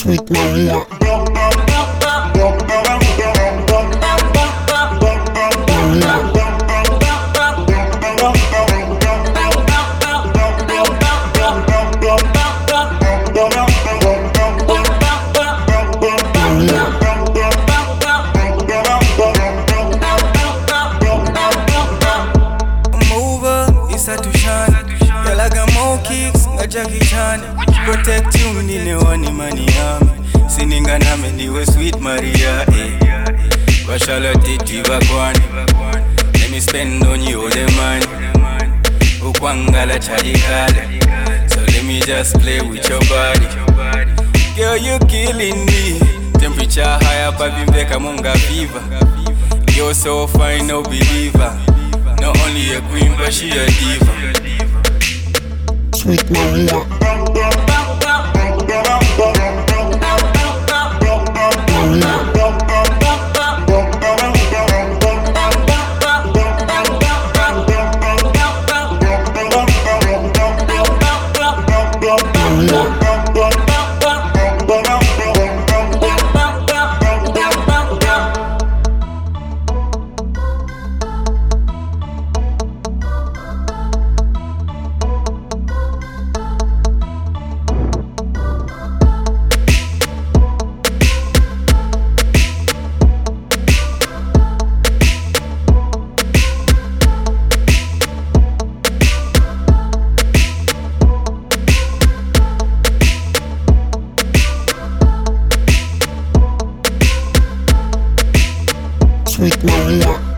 Sweet Maria. Jackie Chan, protect you nile wani mani yami sininga name niwe Sweet Maria Bashala titi bakwani let me spend on you all the money ukwangala chayikale so let me just play with your body girl you killing me temperature higher pavimbeka munga fever you're so fine no believer not only a queen but she a diva Sweet Maria. Sweet Maria.